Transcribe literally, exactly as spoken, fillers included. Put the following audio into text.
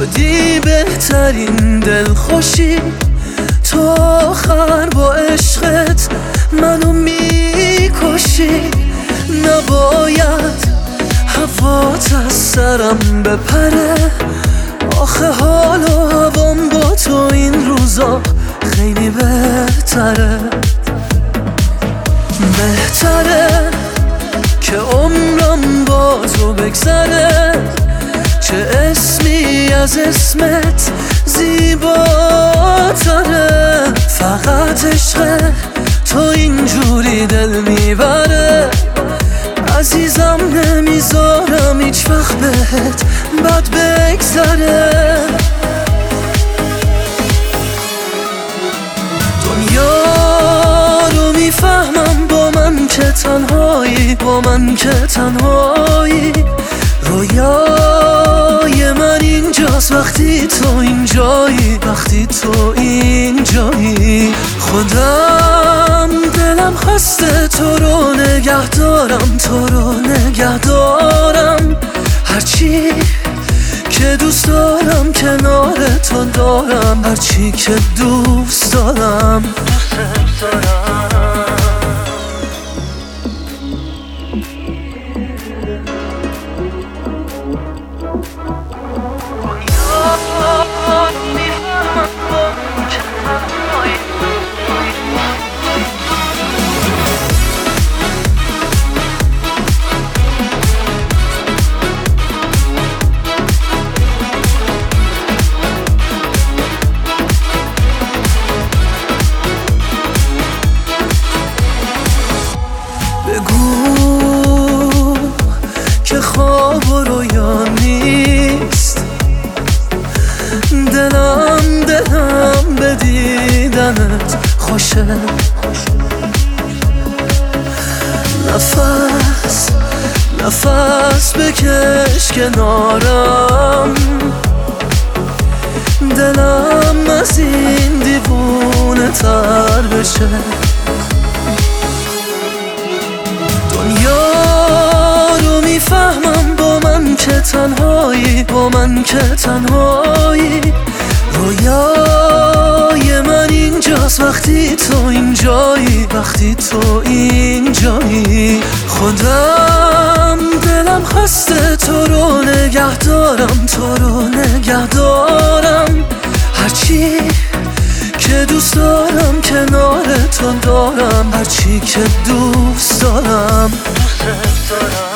شدی بهترین دلخوشی، تو آخر با عشقت منو میکشی. نباید هوات از سرم بپره، آخه حال و هوام با تو این روزا خیلی بهتره. بهتره که عمرم با تو بگذره، چه اسمی از اسمت زیباتره. فقط عشق تو اینجوری دل میبره، عزیزم نمیذارم هیچ وقت بهت بد بگذره. دنیا رو میفهمم با من که تنهایی، با من که تنهایی. رویای من اینجاست وقتی تو اینجایی، وقتی تو اینجایی. خودم دلم خسته تو رو نگه دارم، تو رو نگه دارم. هرچی که دوست دارم کنار تو دارم، هرچی که دوست دارم دوست دارم. بگو که خواب و رویا نیست، دلم دلم به دیدنت خوشه. نفس نفس بکش کنارم، دلم از این دیوونه تر بشه. دنیا رو میفهمم با من که تنهایی، با من که تنهایی. رویای من اینجاست وقتی تو اینجایی، وقتی تو اینجایی. خودم دلم خسته تو رو نگه دارم، تو رو نگه دارم. هرچی که دوست دارم کنار تو دارم، هرچی که دوست دارم دوست دارم.